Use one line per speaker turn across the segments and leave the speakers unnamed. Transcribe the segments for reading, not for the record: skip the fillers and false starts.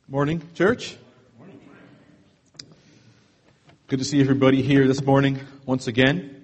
Morning, church. Good to see everybody here this morning once again.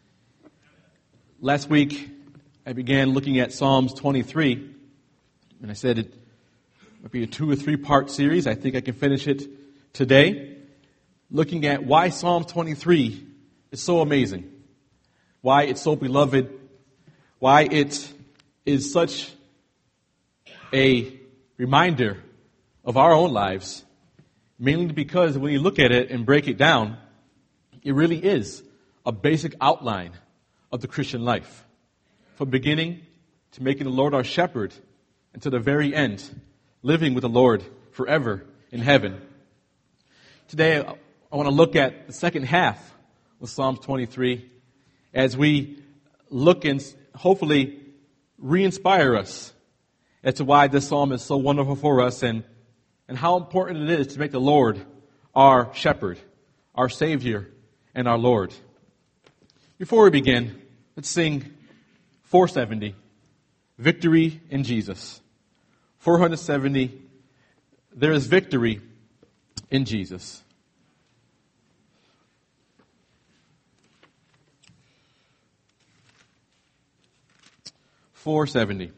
Last week, I began looking at Psalms 23, and I said it might be a 2 or 3 part series. I think I can finish it today, looking at why Psalm 23 is so amazing, why it's so beloved, why it is such a reminder of our own lives, mainly because when you look at it and break it down, it really is a basic outline of the Christian life. From beginning to making the Lord our shepherd and to the very end, living with the Lord forever in heaven. Today, I want to look at the second half of Psalms 23 as we look and hopefully re-inspire us as to why this psalm is so wonderful for us and how important it is to make the Lord our shepherd, our Savior, and our Lord. Before we begin, let's sing 470, Victory in Jesus. 470, there is victory in Jesus. .470.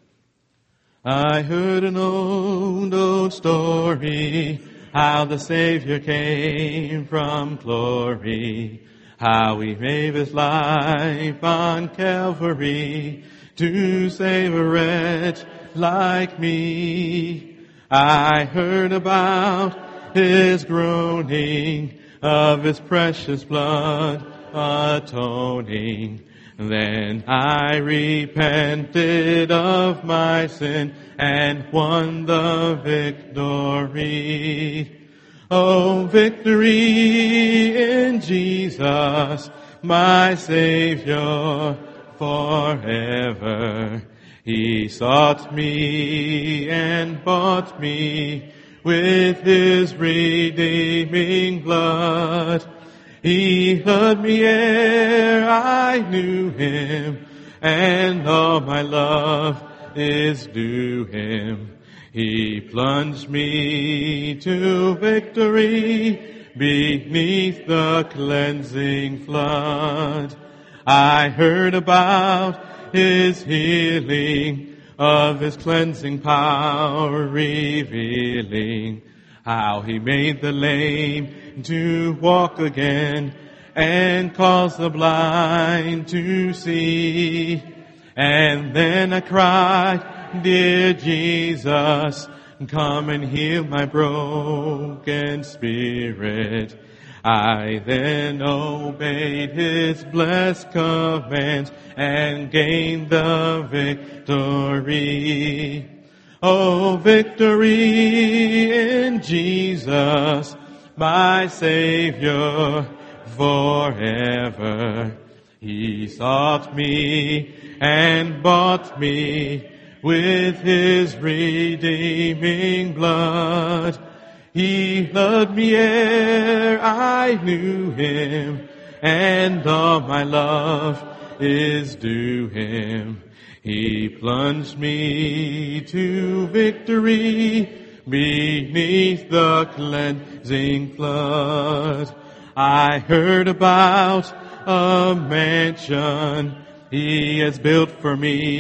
I heard an old story, how the Savior came from glory, how he gave his life on Calvary to save a wretch like me. I heard about his groaning, of his precious blood atoning. Then I repented of my sin and won the victory. Oh, victory in Jesus, my Savior forever. He sought me and bought me with his redeeming blood. He heard me ere I knew him, and all my love is due him. He plunged me to victory beneath the cleansing flood. I heard about his healing, of his cleansing power revealing, how he made the lame to walk again and caused the blind to see. And then I cried, dear Jesus, come and heal my broken spirit. I then obeyed his blessed commands and gained the victory. Oh, victory in Jesus, my Savior forever. He sought me and bought me with his redeeming blood. He loved me ere I knew him, and all my love is due him. He plunged me to victory beneath the cleansing flood. I heard about a mansion he has built for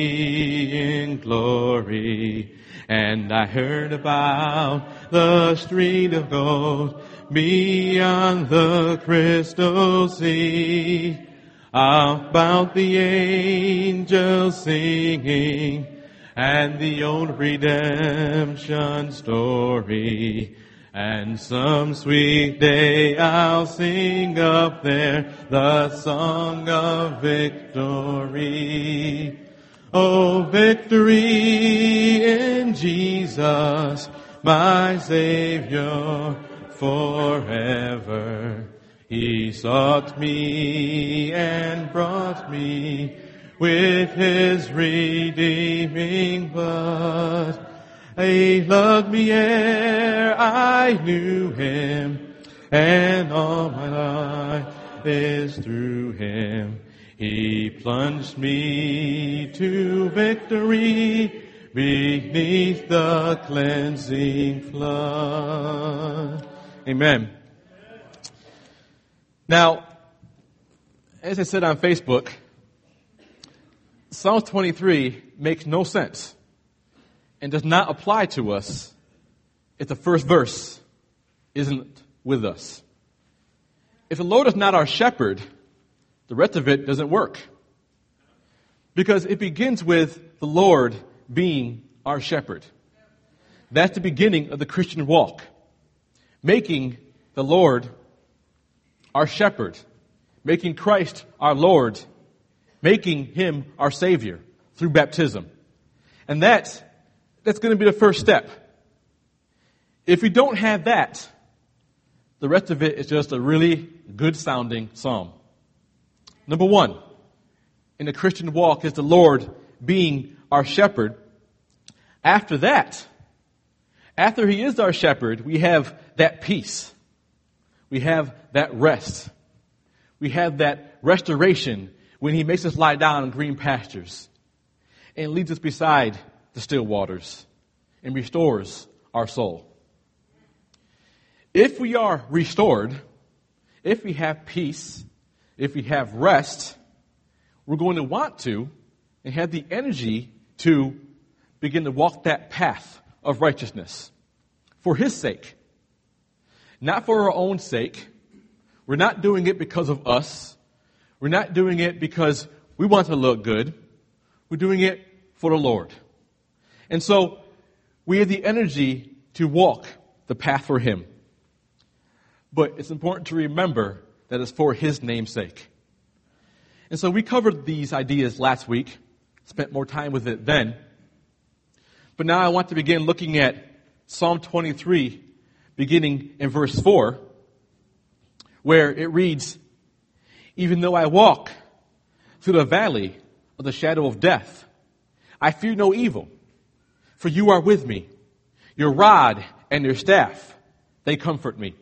me in glory. And I heard about the street of gold beyond the crystal sea, about the angels singing and the old redemption story. And some sweet day I'll sing up there the song of victory. Oh, victory in Jesus, my Savior forever. He sought me and brought me with his redeeming blood. He loved me ere I knew him, and all my life is through him. He plunged me to victory beneath the cleansing flood. Amen. Now, as I said on Facebook, Psalm 23 makes no sense and does not apply to us if the first verse isn't with us. If the Lord is not our shepherd, the rest of it doesn't work. Because it begins with the Lord being our shepherd. That's the beginning of the Christian walk. Making the Lord our shepherd. Making Christ our Lord. Making Him our Savior through baptism. And that's going to be the first step. If we don't have that, the rest of it is just a really good sounding psalm. Number one, in the Christian walk is the Lord being our shepherd. After that, after He is our shepherd, we have that peace. We have that rest. We have that restoration when He makes us lie down in green pastures and leads us beside the still waters and restores our soul. If we are restored, if we have peace, if we have rest, we're going to want to and have the energy to begin to walk that path of righteousness for His sake. Not for our own sake. We're not doing it because of us. We're not doing it because we want to look good. We're doing it for the Lord. And so we have the energy to walk the path for Him. But it's important to remember that it's for His name's sake. And so we covered these ideas last week, spent more time with it then. But now I want to begin looking at Psalm 23, beginning in verse 4, where it reads, "Even though I walk through the valley of the shadow of death, I fear no evil, for you are with me. Your rod and your staff, they comfort me."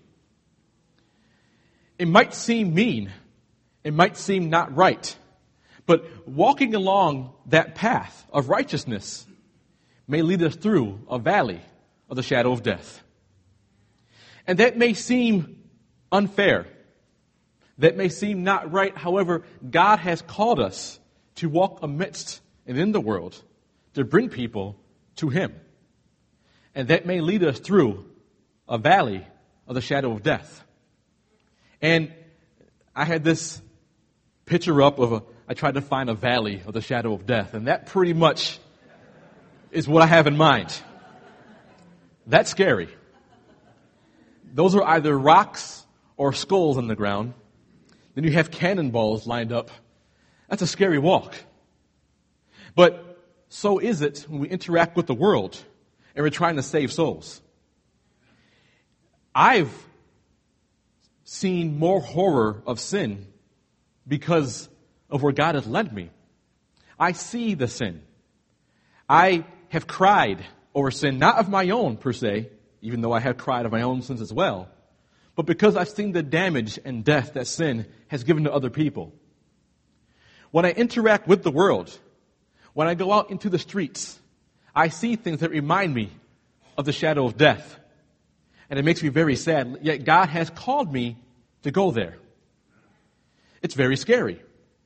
It might seem mean. It might seem not right. But walking along that path of righteousness may lead us through a valley of the shadow of death. And that may seem unfair. That may seem not right. However, God has called us to walk amidst and in the world to bring people to Him. And that may lead us through a valley of the shadow of death. And I had this picture up of I tried to find a valley of the shadow of death. And that pretty much is what I have in mind. That's scary. Those are either rocks or skulls on the ground. Then you have cannonballs lined up. That's a scary walk. But so is it when we interact with the world and we're trying to save souls. I've seen more horror of sin because of where God has led me. I see the sin. I have cried over sin, not of my own per se, even though I have cried of my own sins as well, but because I've seen the damage and death that sin has given to other people. When I interact with the world, when I go out into the streets, I see things that remind me of the shadow of death. And it makes me very sad. Yet God has called me to go there. It's very scary.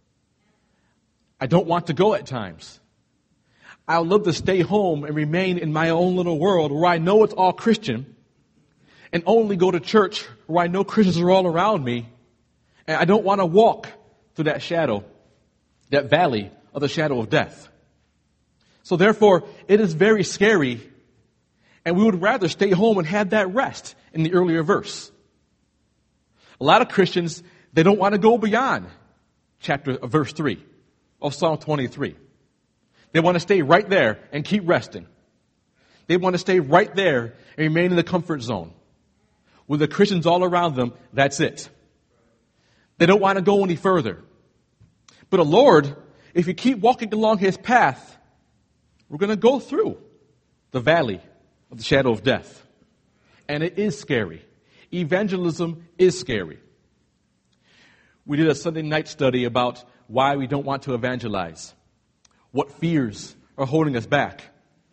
I don't want to go at times. I would love to stay home and remain in my own little world where I know it's all Christian and only go to church where I know Christians are all around me. And I don't want to walk through that shadow, that valley of the shadow of death. So therefore, it is very scary. And we would rather stay home and have that rest in the earlier verse. A lot of Christians, they don't want to go beyond verse 3 of Psalm 23. They want to stay right there and keep resting. They want to stay right there and remain in the comfort zone. With the Christians all around them, that's it. They don't want to go any further. But the Lord, if you keep walking along His path, we're going to go through the valley of the shadow of death. And it is scary. Evangelism is scary. We did a Sunday night study about why we don't want to evangelize. What fears are holding us back.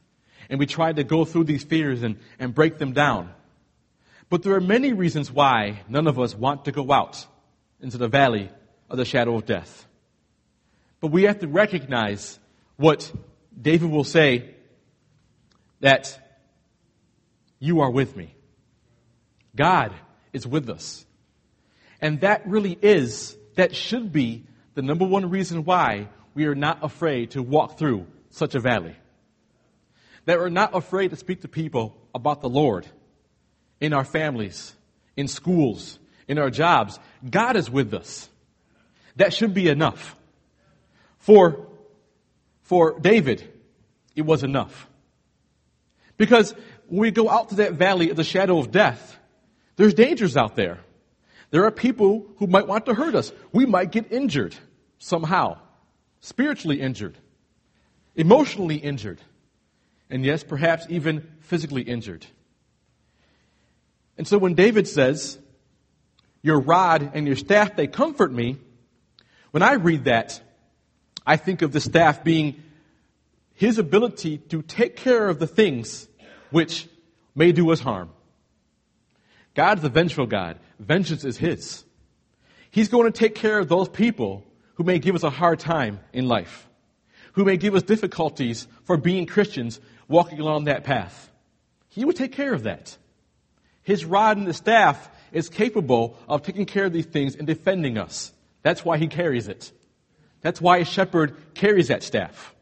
and we try to go through these fears and break them down. But there are many reasons why none of us want to go out into the valley of the shadow of death. But we have to recognize what David will say, that you are with me. God is with us. And that should be the number one reason why we are not afraid to walk through such a valley. That we're not afraid to speak to people about the Lord in our families, in schools, in our jobs. God is with us. That should be enough. For David, it was enough. Because when we go out to that valley of the shadow of death, there's dangers out there. There are people who might want to hurt us. We might get injured somehow. Spiritually injured. Emotionally injured. And yes, perhaps even physically injured. And so when David says, your rod and your staff, they comfort me, when I read that, I think of the staff being his ability to take care of the things which may do us harm. God's a vengeful God. Vengeance is his. He's going to take care of those people who may give us a hard time in life, who may give us difficulties for being Christians walking along that path. He will take care of that. His rod and the staff is capable of taking care of these things and defending us. That's why he carries it. That's why a shepherd carries that staff.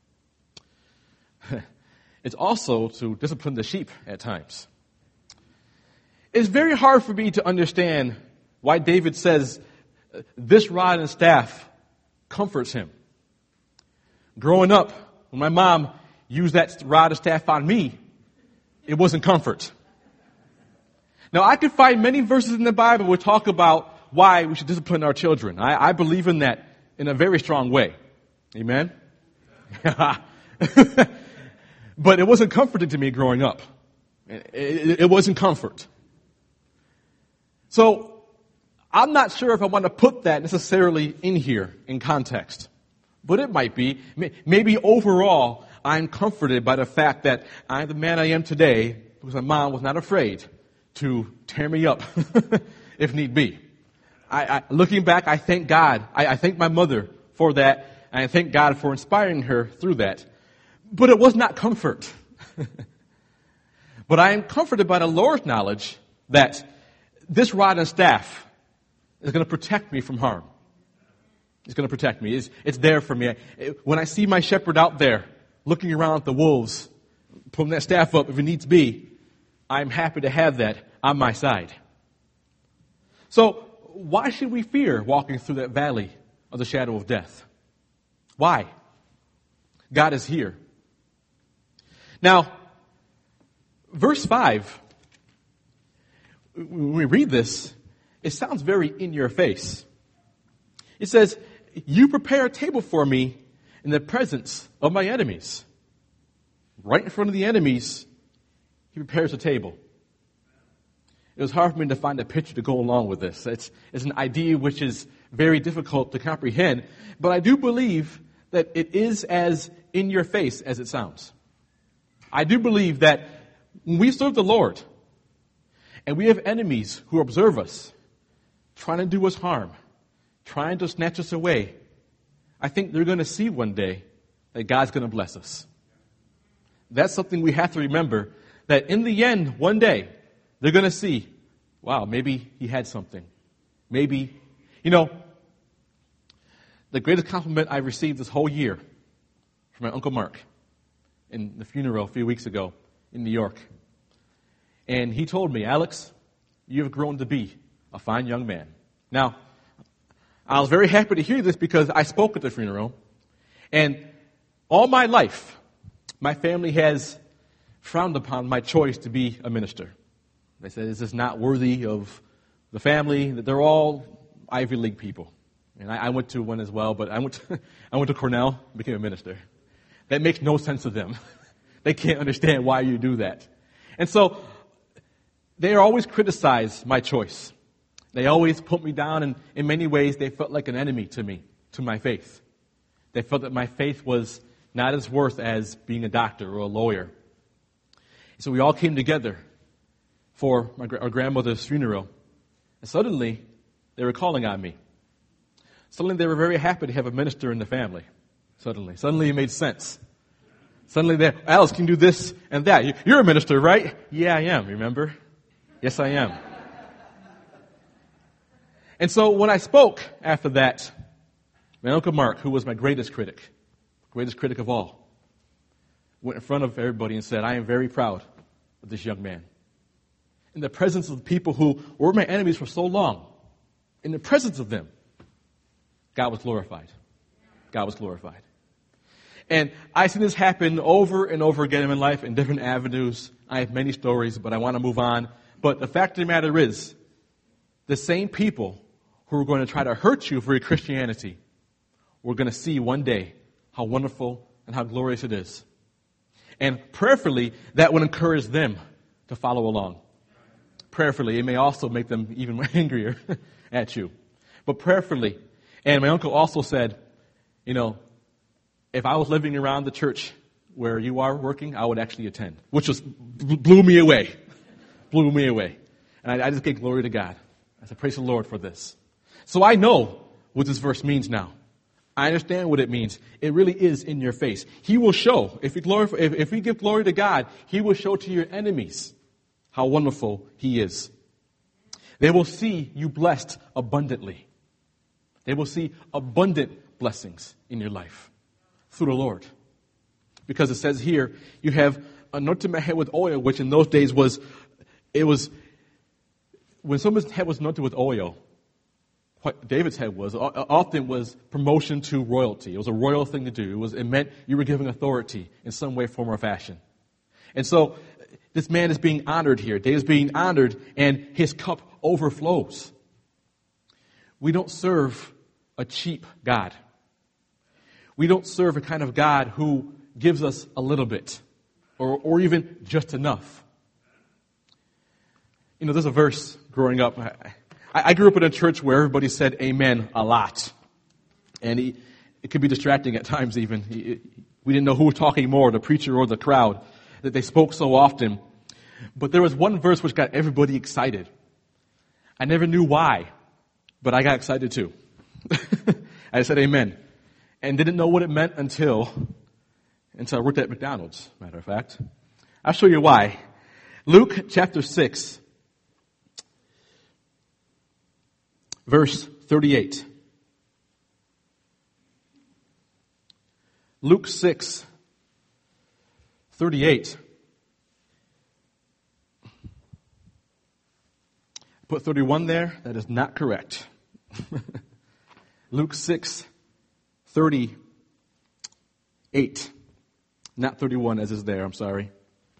It's also to discipline the sheep at times. It's very hard for me to understand why David says this rod and staff comforts him. Growing up, when my mom used that rod and staff on me, it wasn't comfort. Now, I could find many verses in the Bible which talk about why we should discipline our children. I believe in that in a very strong way. Amen? But it wasn't comforting to me growing up. It wasn't comfort. So, I'm not sure if I want to put that necessarily in here in context. But it might be. Maybe overall, I'm comforted by the fact that I'm the man I am today because my mom was not afraid to tear me up if need be. Looking back, I thank God. I thank my mother for that, and I thank God for inspiring her through that. But it was not comfort. But I am comforted by the Lord's knowledge that this rod and staff is going to protect me from harm. It's going to protect me. It's there for me. When I see my shepherd out there looking around at the wolves, pulling that staff up if it needs be, I'm happy to have that on my side. So, why should we fear walking through that valley of the shadow of death? Why? God is here. Now, verse 5, when we read this, it sounds very in your face. It says, you prepare a table for me in the presence of my enemies. Right in front of the enemies, he prepares a table. It was hard for me to find a picture to go along with this. It's an idea which is very difficult to comprehend, but I do believe that it is as in your face as it sounds. I do believe that when we serve the Lord and we have enemies who observe us, trying to do us harm, trying to snatch us away, I think they're going to see one day that God's going to bless us. That's something we have to remember, that in the end, one day, they're going to see, wow, maybe he had something. Maybe, the greatest compliment I received this whole year from my Uncle Mark in the funeral a few weeks ago in New York. And he told me, Alex, you have grown to be a fine young man. Now, I was very happy to hear this because I spoke at the funeral. And all my life, my family has frowned upon my choice to be a minister. They said, this is not worthy of the family. They're all Ivy League people. And I went to one as well, but I went to Cornell, became a minister. That makes no sense to them. They can't understand why you do that. And so they always criticize my choice. They always put me down, and in many ways they felt like an enemy to me, to my faith. They felt that my faith was not as worth as being a doctor or a lawyer So we all came together for our grandmother's funeral. And suddenly, they were calling on me. Suddenly, they were very happy to have a minister in the family. Suddenly it made sense. Suddenly, Alice can do this and that. You're a minister, right? Yeah, I am, remember? Yes, I am. And so when I spoke after that, my Uncle Mark, who was my greatest critic of all, went in front of everybody and said, I am very proud of this young man. In the presence of the people who were my enemies for so long, in the presence of them, God was glorified. God was glorified. And I've seen this happen over and over again in my life in different avenues. I have many stories, but I want to move on. But the fact of the matter is, the same people who are going to try to hurt you for your Christianity, we're going to see one day how wonderful and how glorious it is. And prayerfully, that would encourage them to follow along. Prayerfully, it may also make them even angrier at you. But prayerfully, and my uncle also said, if I was living around the church where you are working, I would actually attend, which just blew me away. Blew me away. And I just gave glory to God. I said, praise the Lord for this. So I know what this verse means now. I understand what it means. It really is in your face. He will show, if we give glory to God, He will show to your enemies how wonderful He is. They will see you blessed abundantly. They will see abundant blessings in your life through the Lord. Because it says here, you have anointed my head with oil, which in those days was when someone's head was anointed with oil, what David's head was, often was promotion to royalty. It was a royal thing to do. It meant you were giving authority in some way, form, or fashion. And so this man is being honored here. David's being honored, and his cup overflows. We don't serve a cheap God. We don't serve a kind of God who gives us a little bit or even just enough. There's a verse growing up. I grew up in a church where everybody said amen a lot. And it could be distracting at times even. We didn't know who was talking more, the preacher or the crowd, that they spoke so often. But there was one verse which got everybody excited. I never knew why, but I got excited too. I said amen. And didn't know what it meant until I worked at McDonald's, matter of fact. I'll show you why. Luke chapter 6, verse 38. Luke 6, 38. Put 31 there. That is not correct. Luke 6, 38. Not 31 as is there, I'm sorry.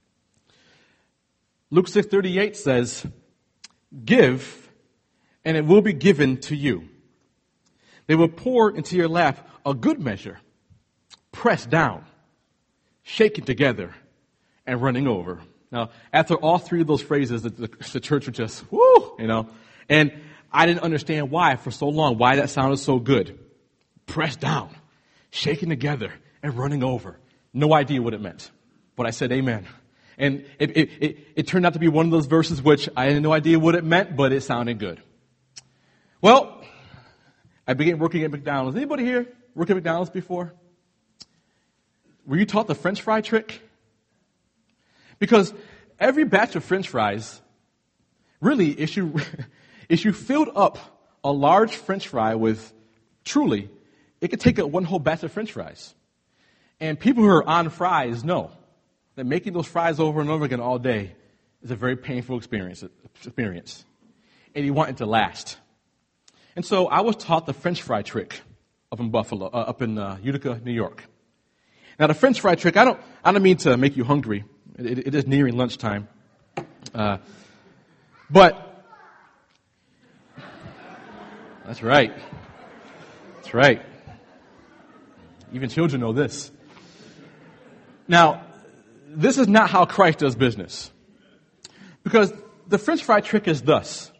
Luke 6:38 says, give, and it will be given to you. They will pour into your lap a good measure, pressed down, shaken together, and running over. Now, after all three of those phrases, the church would just, whoo, And I didn't understand why for so long, why that sounded so good. Pressed down, shaken together, and running over. No idea what it meant. But I said amen. And it turned out to be one of those verses which I had no idea what it meant, but it sounded good. Well, I began working at McDonald's. Anybody here work at McDonald's before? Were you taught the French fry trick? Because every batch of French fries, really, if you filled up a large French fry with, truly, it could take one whole batch of French fries. And people who are on fries know that making those fries over and over again all day is a very painful experience. And you want it to last. And so I was taught the French fry trick up in Utica, New York. Now the French fry trick, I don't mean to make you hungry. It is nearing lunchtime. But that's right. That's right. Even children know this. Now, this is not how Christ does business. Because the French fry trick is thus.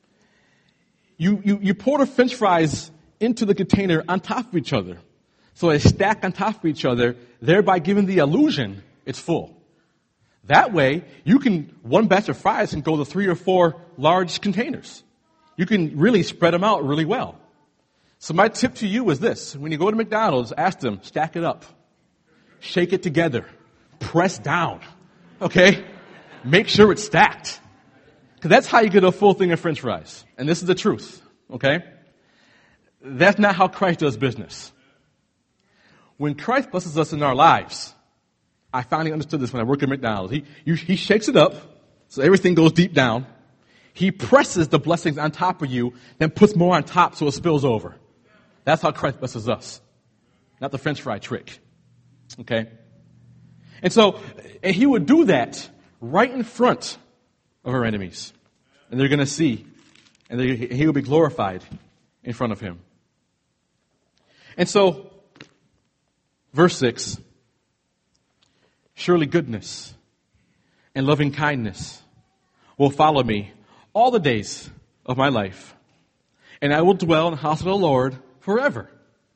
You pour the French fries into the container on top of each other. So they stack on top of each other, thereby giving the illusion it's full. That way, one batch of fries can go to 3 or 4 large containers. You can really spread them out really well. So my tip to you is this. When you go to McDonald's, ask them, stack it up. Shake it together. Press down. Okay? Make sure it's stacked. Because that's how you get a full thing of French fries. And this is the truth. Okay? That's not how Christ does business. When Christ blesses us in our lives, I finally understood this when I worked at McDonald's. He shakes it up so everything goes deep down. He presses the blessings on top of you, then puts more on top so it spills over. That's how Christ blesses us. Not the French fry trick. Okay? And he would do that right in front of our enemies. And they're going to see. And he will be glorified in front of him. And so, verse 6, surely goodness and loving kindness will follow me all the days of my life, and I will dwell in the house of the Lord forever.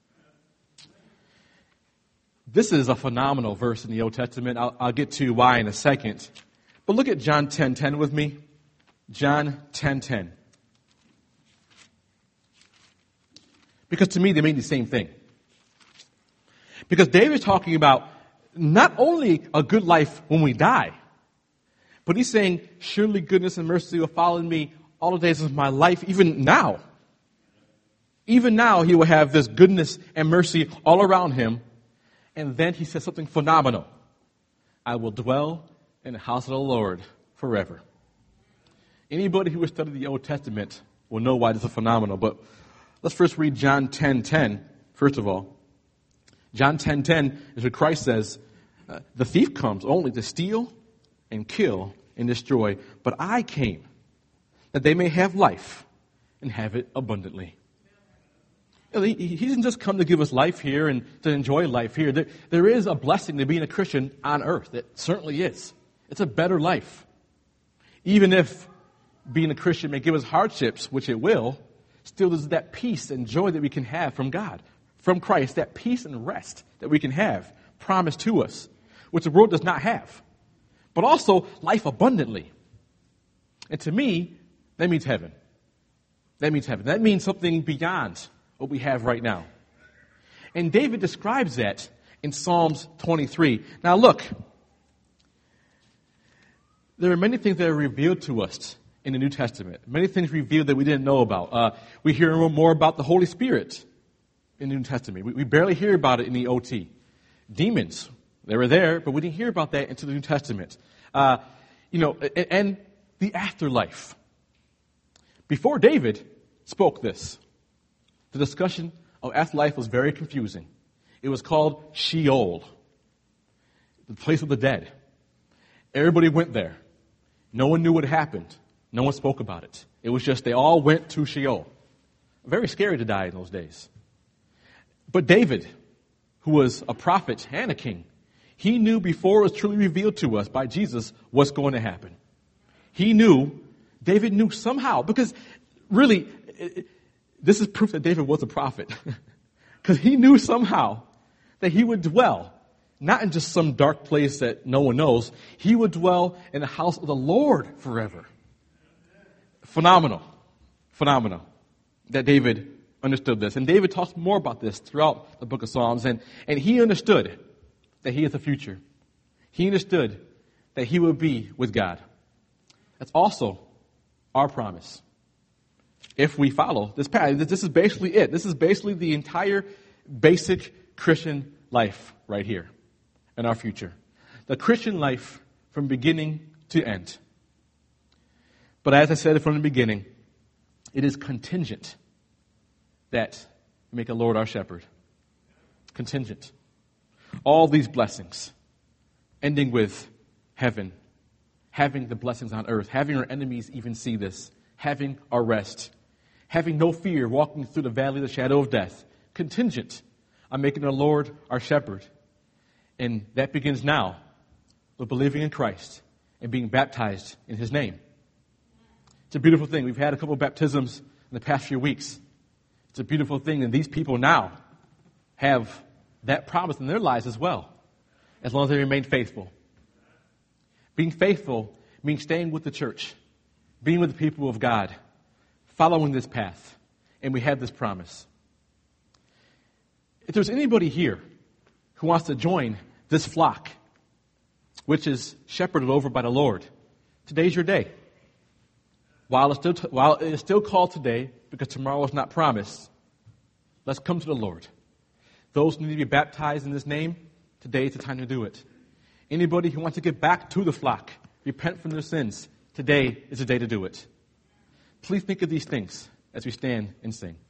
This is a phenomenal verse in the Old Testament. I'll get to why in a second. But look at John 10:10 with me. John 10:10. Because to me, they mean the same thing. Because David's talking about not only a good life when we die, but he's saying, surely goodness and mercy will follow me all the days of my life, even now. Even now, he will have this goodness and mercy all around him. And then he says something phenomenal. I will dwell in the house of the Lord forever. Anybody who has studied the Old Testament will know why this is phenomenal. But let's first read John 10:10, first of all. John 10:10 is where Christ says, the thief comes only to steal and kill and destroy. But I came that they may have life and have it abundantly. He didn't just come to give us life here and to enjoy life here. There is a blessing to being a Christian on earth. It certainly is. It's a better life. Even if being a Christian may give us hardships, which it will, still there's that peace and joy that we can have from God, from Christ, that peace and rest that we can have promised to us, which the world does not have. But also life abundantly. And to me, that means heaven. That means heaven. That means something beyond what we have right now. And David describes that in Psalms 23. Now look, there are many things that are revealed to us in the New Testament. Many things revealed that we didn't know about. We hear more about the Holy Spirit in the New Testament. We barely hear about it in the OT. Demons, they were there, but we didn't hear about that into the New Testament. And the afterlife. Before David spoke this, the discussion of afterlife was very confusing. It was called Sheol, the place of the dead. Everybody went there. No one knew what happened. No one spoke about it. It was just they all went to Sheol. Very scary to die in those days. But David, who was a prophet and a king, he knew before it was truly revealed to us by Jesus what's going to happen. David knew somehow, because really, this is proof that David was a prophet. Because he knew somehow that he would dwell, not in just some dark place that no one knows. He would dwell in the house of the Lord forever. Phenomenal that David understood this. And David talks more about this throughout the book of Psalms. And he understood that he is the future. He understood that he would be with God. That's also our promise. If we follow this path, this is basically it. This is basically the entire basic Christian life right here in our future. The Christian life from beginning to end. But as I said from the beginning, it is contingent that we make the Lord our shepherd. Contingent. All these blessings, ending with heaven, having the blessings on earth, having our enemies even see this, having our rest, having no fear, walking through the valley of the shadow of death, contingent on making the Lord our shepherd. And that begins now with believing in Christ and being baptized in His name. It's a beautiful thing. We've had a couple of baptisms in the past few weeks. It's a beautiful thing, and these people now have that promise in their lives as well, as long as they remain faithful. Being faithful means staying with the church, being with the people of God, following this path. And we have this promise. If there's anybody here who wants to join this flock, which is shepherded over by the Lord, today's your day. While it is still called today, because tomorrow is not promised, let's come to the Lord. Those who need to be baptized in this name, today is the time to do it. Anybody who wants to get back to the flock, repent from their sins, today is the day to do it. Please think of these things as we stand and sing.